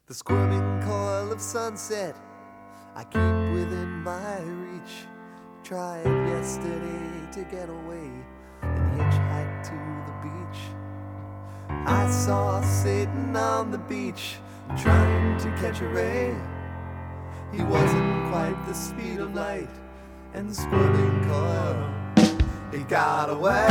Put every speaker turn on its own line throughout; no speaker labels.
The squirming coil of sunset I keep within my reach. Tried yesterday to get away and hitchhike to the beach. I saw Satan on the beach trying to catch a ray. He wasn't quite the speed of light, and the squirming coil, he got away.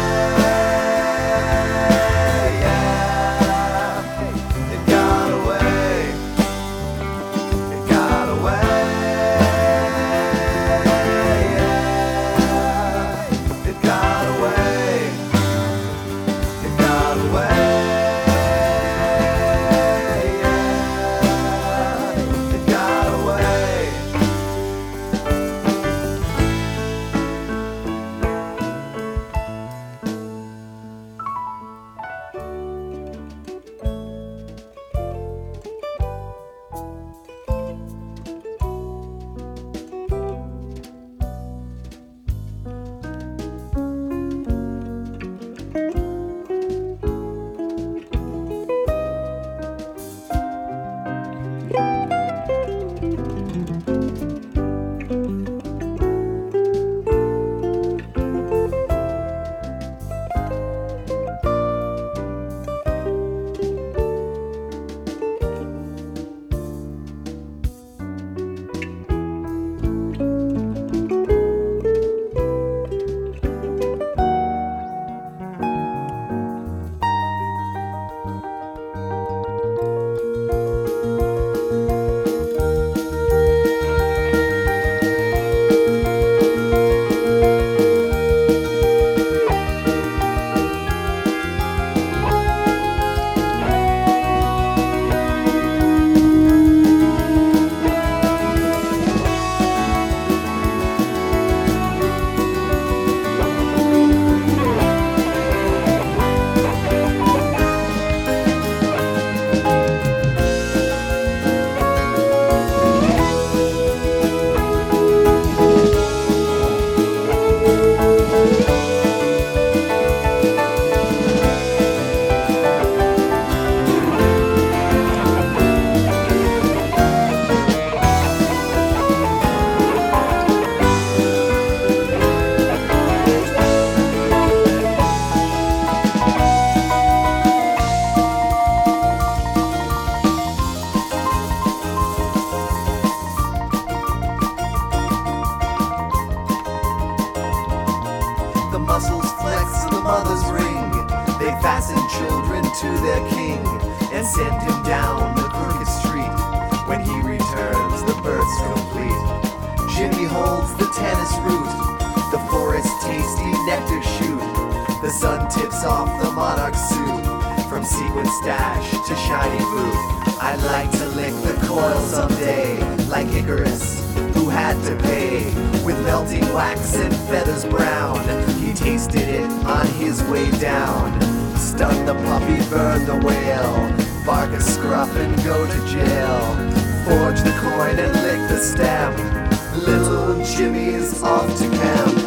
The muscles flex, the mothers ring. They fasten children to their king and send him down the crooked street. When he returns, the birth's complete. Jimmy holds the tennis root, the forest tasty nectar shoot. The sun tips off the monarch suit, from sequin stash to shiny boot. I'd like to lick the coil someday, like Icarus, who had to pay with melting wax and feathers brown. He tasted it on his way down. Stun the puppy, burn the whale, bark a scruff and go to jail. Forge the coin and lick the stem. Little Jimmy's off to camp.